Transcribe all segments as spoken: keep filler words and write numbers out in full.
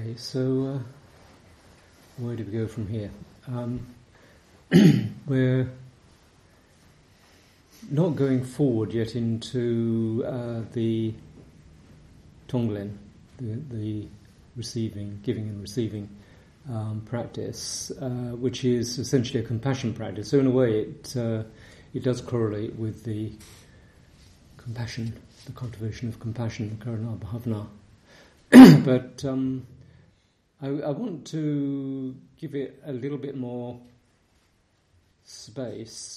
Okay, so uh, where do we go from here? Um, we're not going forward yet into uh, the Tonglen, the, the receiving, giving and receiving um, practice, uh, which is essentially a compassion practice. So in a way, it uh, it does correlate with the compassion, the cultivation of compassion, Karuna Bhavana. But um, I, I want to give it a little bit more space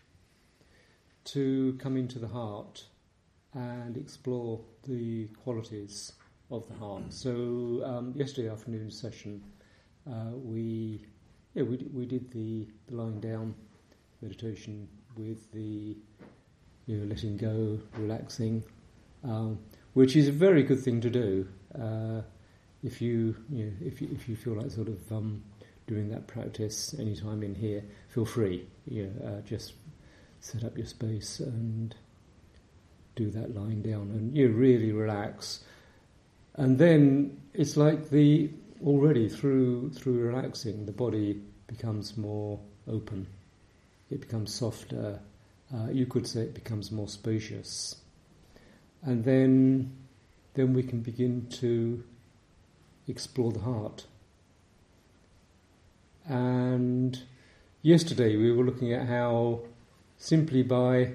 to come into the heart and explore the qualities of the heart. So um, yesterday afternoon session, uh, we yeah we we did the, the lying down meditation with the you know letting go, relaxing, um, which is a very good thing to do. Uh, if you, you know, if you if you feel like sort of um, doing that practice anytime in here, feel free. You know, uh, just set up your space and do that lying down, and you really relax. And then it's like the already through through relaxing, the body becomes more open. It becomes softer. Uh, you could say it becomes more spacious, and then. Then we can begin to explore the heart. And yesterday we were looking at how simply by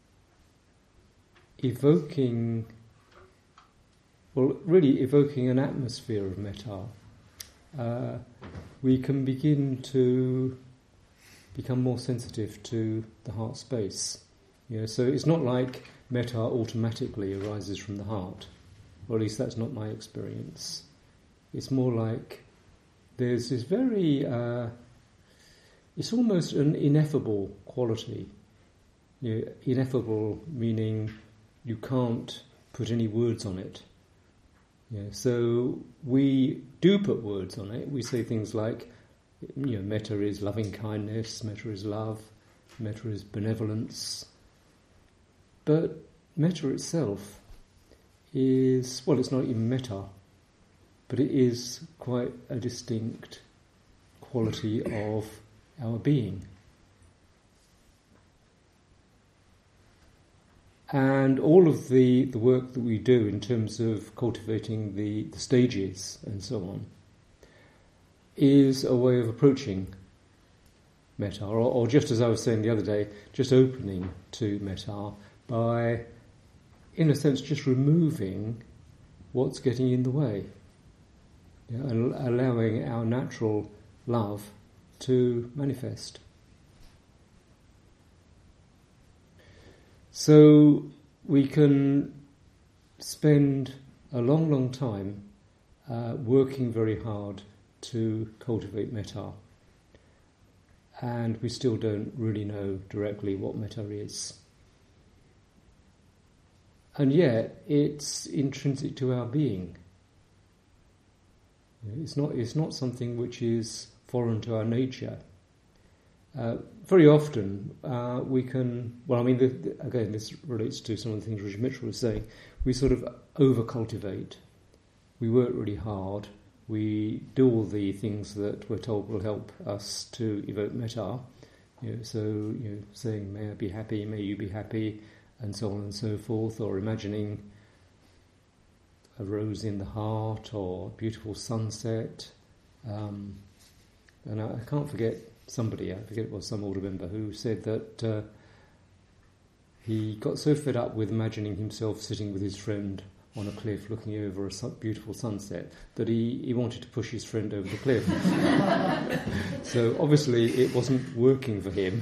evoking, well, really evoking an atmosphere of metta, uh, we can begin to become more sensitive to the heart space. You know, so it's not like metta automatically arises from the heart. Or at least that's not my experience. It's more like there's this very, uh, it's almost an ineffable quality. You know, ineffable meaning you can't put any words on it. You know, so we do put words on it. We say things like, you know, metta is loving kindness, metta is love, metta is benevolence. But metta itself is, well, it's not even metta, but it is quite a distinct quality of our being. And all of the, the work that we do in terms of cultivating the, the stages and so on is a way of approaching metta, or, or just as I was saying the other day, just opening to metta by, in a sense, just removing what's getting in the way, you know, and allowing our natural love to manifest. So we can spend a long, long time uh, working very hard to cultivate metta, and we still don't really know directly what metta is. And yet, it's intrinsic to our being. It's not. It's not something which is foreign to our nature. Uh, very often, uh, we can. Well, I mean, the, the, again, this relates to some of the things Richard Mitchell was saying. We sort of over-cultivate. We work really hard. We do all the things that we're told will help us to evoke metta. You know, so, you know, saying, "May I be happy," "May you be happy," and so on and so forth, or imagining a rose in the heart, or a beautiful sunset. Um, and I, I can't forget somebody, I forget it was some older member, who said that uh, he got so fed up with imagining himself sitting with his friend on a cliff looking over a su- beautiful sunset that he, he wanted to push his friend over the cliff. So obviously it wasn't working for him.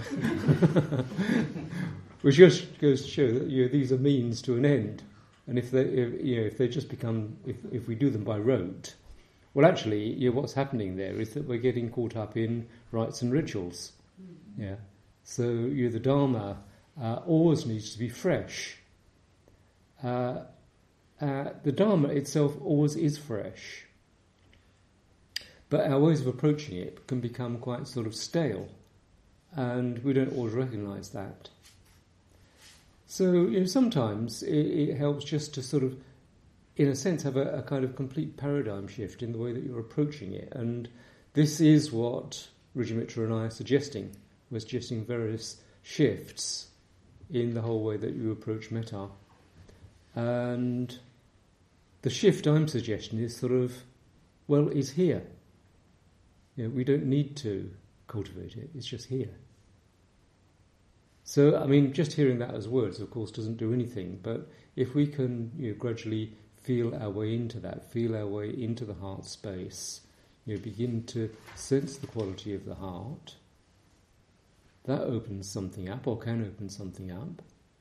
Which just goes to show that, you know, these are means to an end, and if they, if, you know, if they just become, if if we do them by rote, well, actually, you know, what's happening there is that we're getting caught up in rites and rituals. Yeah, so you know, the Dharma uh, always needs to be fresh. Uh, uh, the Dharma itself always is fresh, but our ways of approaching it can become quite sort of stale, and we don't always recognise that. So, you know, sometimes it, it helps just to sort of in a sense, have a, a kind of complete paradigm shift in the way that you're approaching it. And this is what Rijimitra and I are suggesting. We're suggesting various shifts in the whole way that you approach metta. And the shift I'm suggesting is sort of, well, is here. You know, we don't need to cultivate it, it's just here. So, I mean, just hearing that as words, of course, doesn't do anything, but if we can, you know, gradually feel our way into that, feel our way into the heart space, you know, begin to sense the quality of the heart, that opens something up, or can open something up.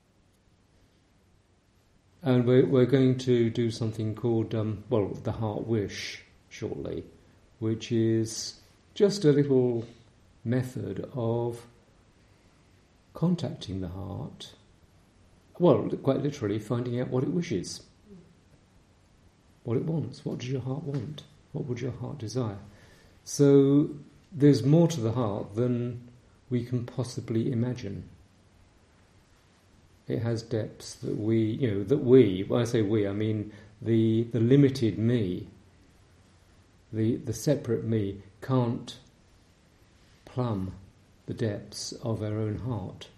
And we're, we're going to do something called, um, well, the heart wish shortly, which is just a little method of contacting the heart, well, quite literally finding out what it wishes, what it wants. What does your heart want? What would your heart desire? So there's more to the heart than we can possibly imagine. It has depths that we, you know, that we, when I say we, I mean the the limited me, the the separate me, can't plumb the depths of our own heart,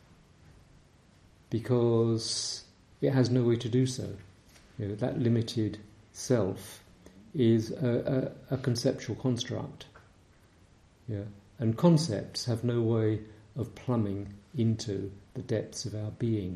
because it has no way to do so. You know, that limited self is a, a, a conceptual construct. Yeah, and concepts have no way of plumbing into the depths of our being.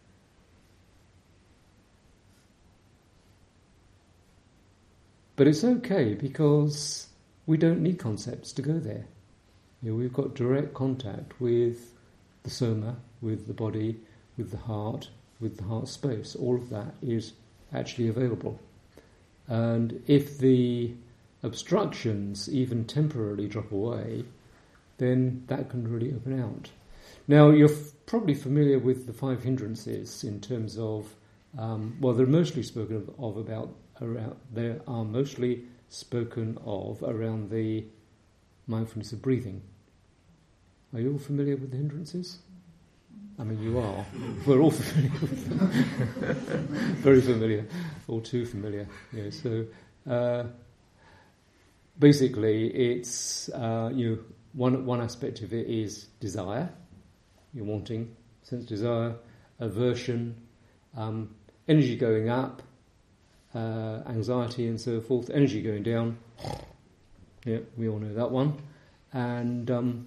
But it's okay, because we don't need concepts to go there. You know, we've got direct contact with the soma, with the body, with the heart, with the heart space. All of that is actually available. And if the obstructions even temporarily drop away, then that can really open out. Now, you're f- probably familiar with the five hindrances in terms of, um, well, they're mostly spoken of, of about, around, they are mostly spoken of around the mindfulness of breathing. Are you all familiar with the hindrances? I mean, you are. We're all familiar with them. Very familiar, all too familiar. Yeah, so uh, basically, it's uh, you know, one one aspect of it is desire. You're wanting, sense desire, aversion, um, energy going up, uh, anxiety, and so forth. Energy going down. Yeah, we all know that one. And um,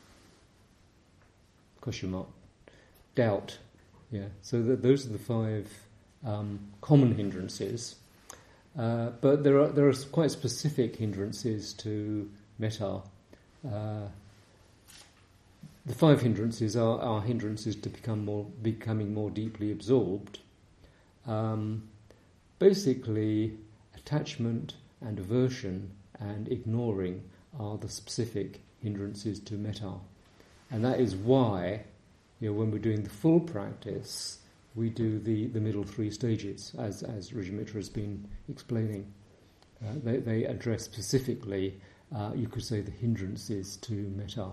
question mark. Doubt, yeah. So that those are the five um, common hindrances, uh, but there are there are quite specific hindrances to metta. Uh, the five hindrances are, are hindrances to become more becoming more deeply absorbed. Um, basically, attachment and aversion and ignoring are the specific hindrances to metta, and that is why, you know, when we're doing the full practice, we do the, the middle three stages, as as Rijimitra has been explaining. Uh, they, they address specifically, uh, you could say, the hindrances to metta.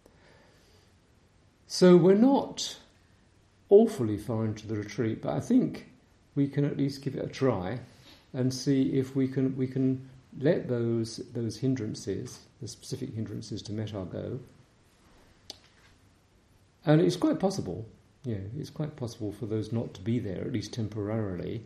So we're not awfully far into the retreat, but I think we can at least give it a try and see if we can we can let those those hindrances, the specific hindrances to metta, go. And it's quite possible, yeah, it's quite possible for those not to be there, at least temporarily.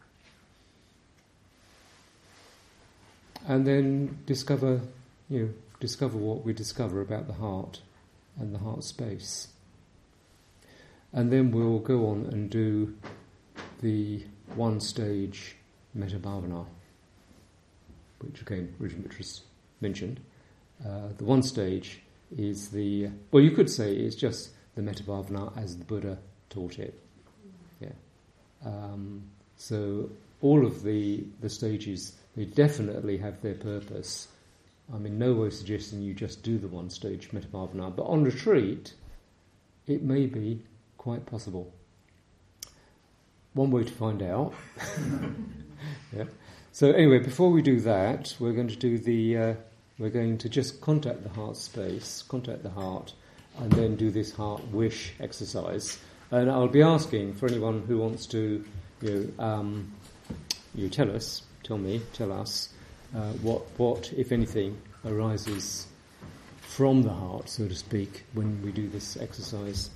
And then discover, you know, discover what we discover about the heart and the heart space. And then we'll go on and do the one-stage metta bhavana, which again Rijimitra's mentioned. Uh, the one stage is the, well, you could say it's just the metta bhavana as the Buddha taught it. Yeah. Um, so all of the the stages, they definitely have their purpose. I'm in no way suggesting you just do the one stage metta bhavana, but on retreat, it may be quite possible. One way to find out. Yeah. So anyway, before we do that, we're going to do the. Uh, we're going to just contact the heart space, contact the heart, and then do this heart wish exercise. And I'll be asking for anyone who wants to, you know, um, you tell us, tell me, tell us, uh, what, what, if anything, arises from the heart, so to speak, when we do this exercise.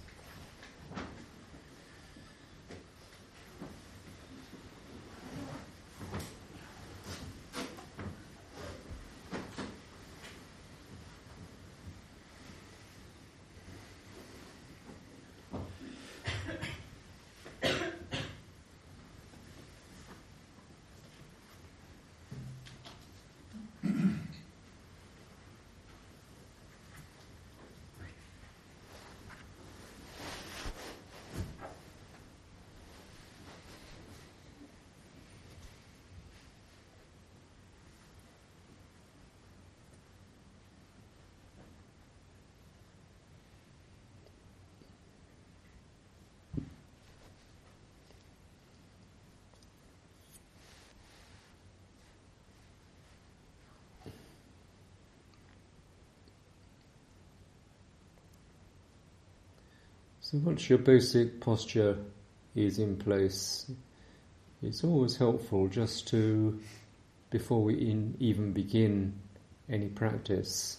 So once your basic posture is in place, it's always helpful just to, before we in, even begin any practice,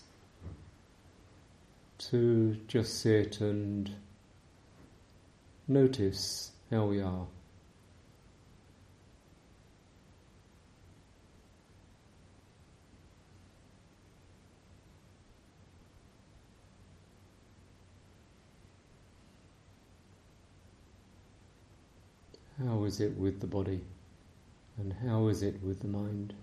to just sit and notice how we are. How is it with the body, and how is it with the mind?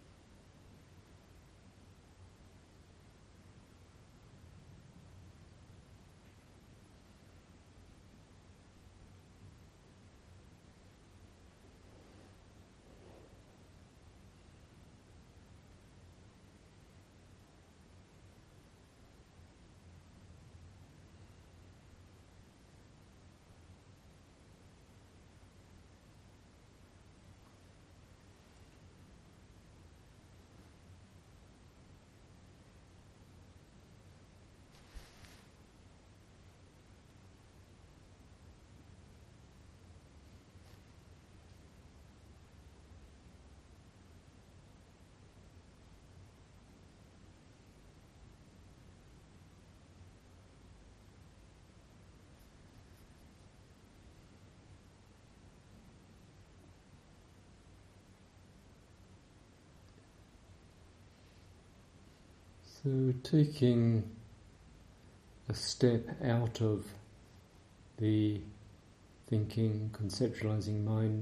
So taking a step out of the thinking, conceptualizing mind,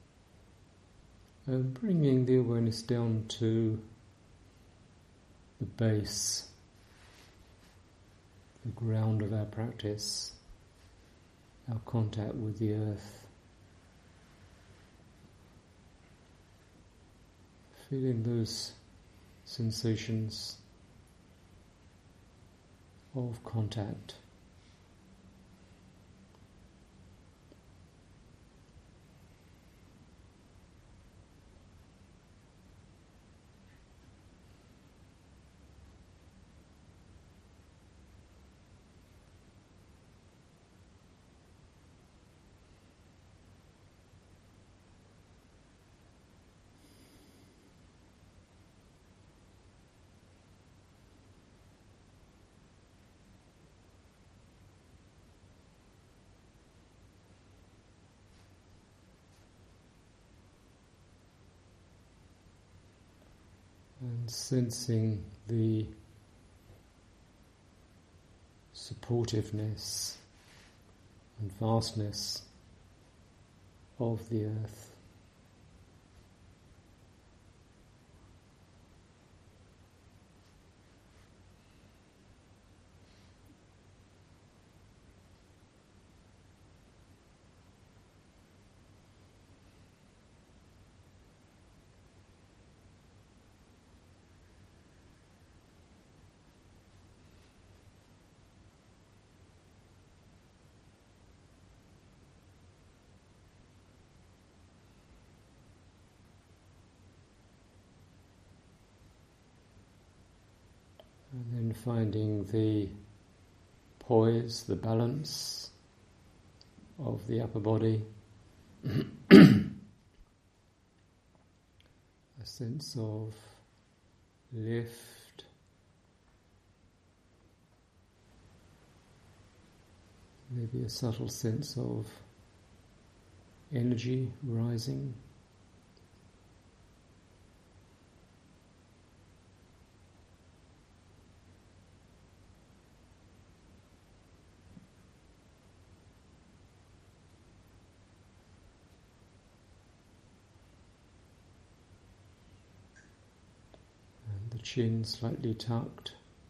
and bringing the awareness down to the base, the ground of our practice, our contact with the earth. Feeling those sensations of contact. And sensing the supportiveness and vastness of the earth. And then finding the poise, the balance of the upper body. a sense of lift, maybe a subtle sense of energy rising. The chin slightly tucked.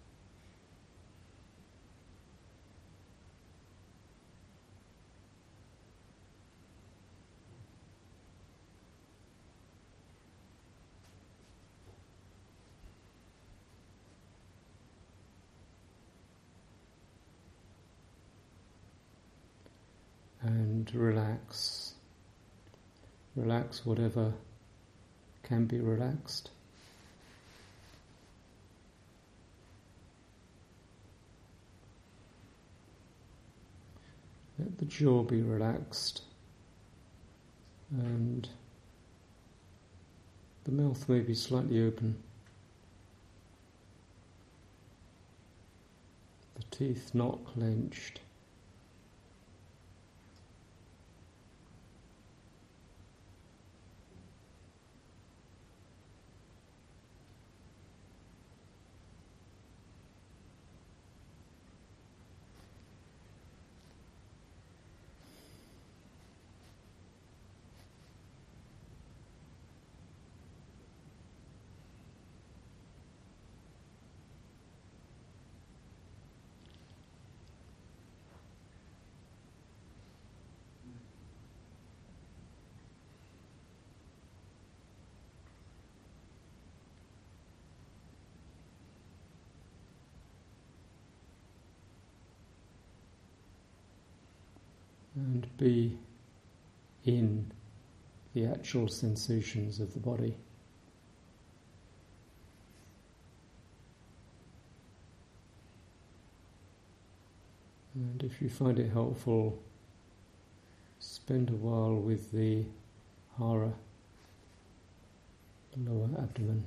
And relax. Relax whatever can be relaxed. Let the jaw be relaxed and the mouth may be slightly open. The teeth not clenched. And be in the actual sensations of the body. And if you find it helpful, spend a while with the hara, the lower abdomen.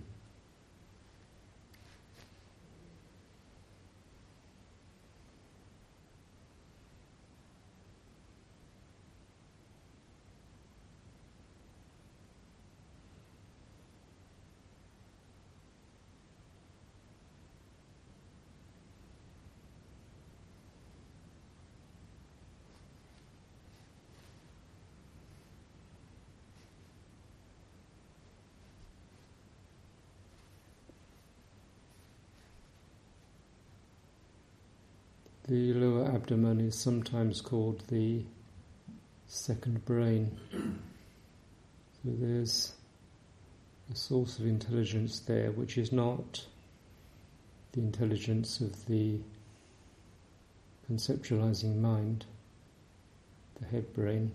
The lower abdomen is sometimes called the second brain. So there's a source of intelligence there which is not the intelligence of the conceptualizing mind, the head brain.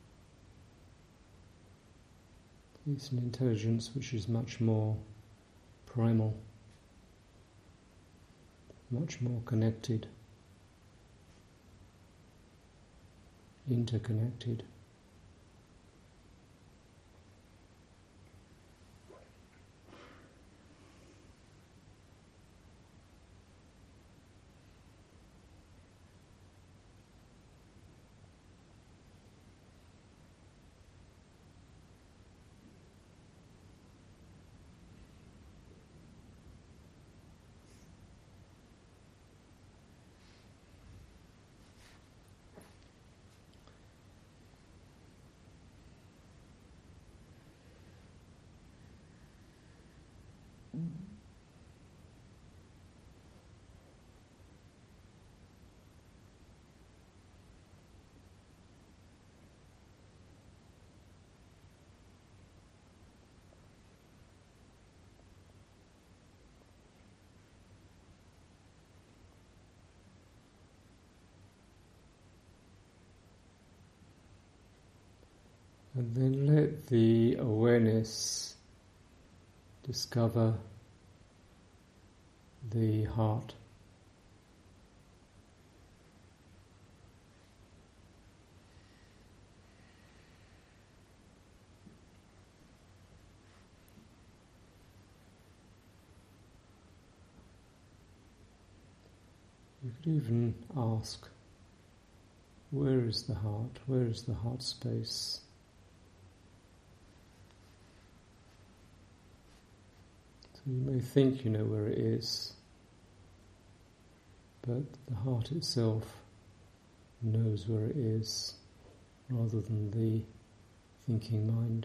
It's an intelligence which is much more primal, much more connected, interconnected. And then let the awareness discover the heart. could even ask, where is the heart? Where is the heart space? So you may think you know where it is, but the heart itself knows where it is, rather than the thinking mind.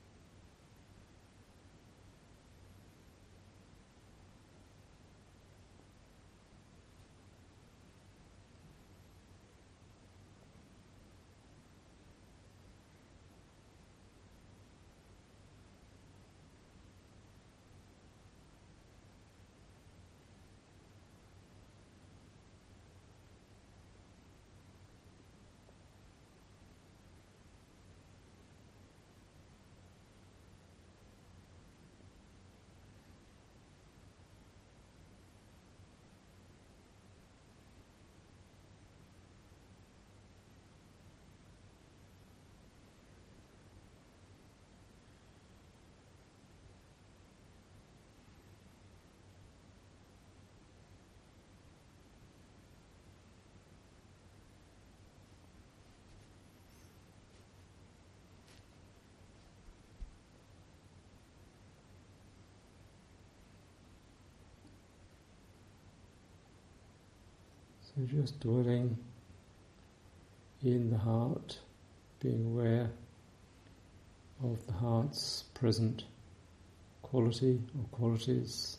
So just dwelling in the heart, being aware of the heart's present quality or qualities.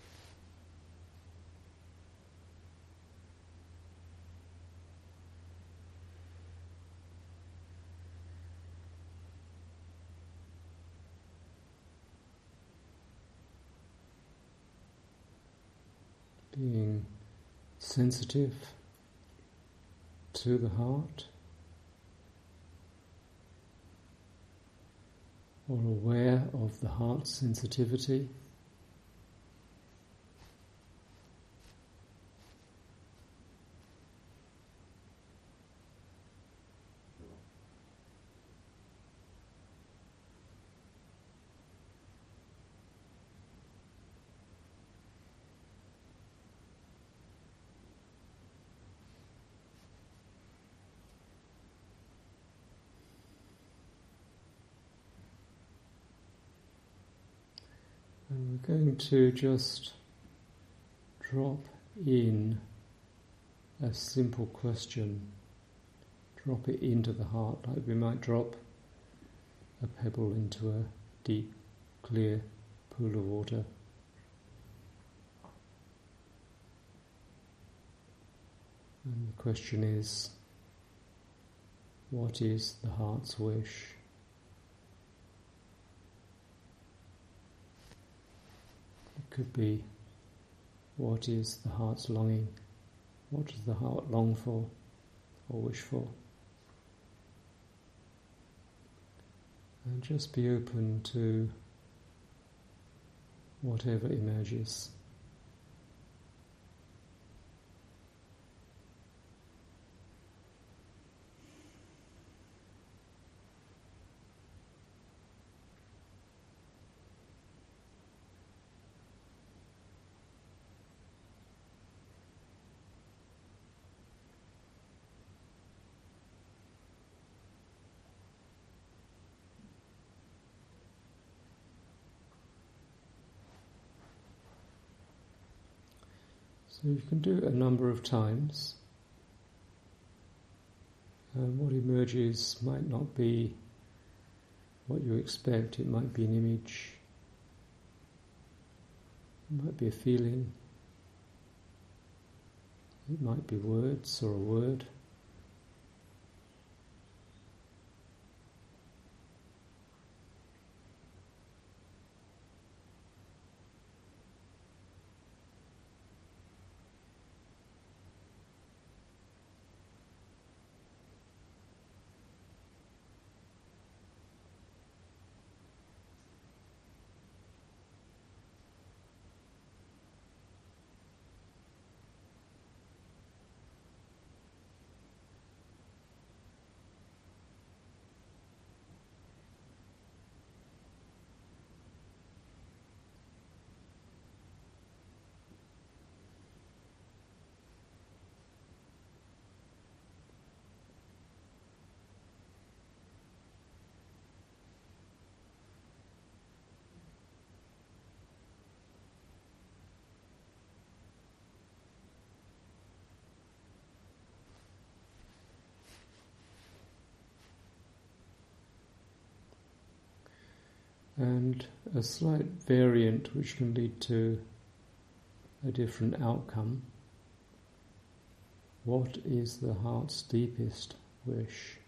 Being sensitive to the heart, or aware of the heart's sensitivity. And we're going to just drop in a simple question, drop it into the heart, like we might drop a pebble into a deep, clear pool of water. And the question is, what is the heart's wish? It could be, what is the heart's longing? What does the heart long for or wish for? And just be open to whatever emerges. So you can do it a number of times. And what emerges might not be what you expect. It might be an image. It might be a feeling. It might be words or a word. and a slight variant which can lead to a different outcome. What is the heart's deepest wish?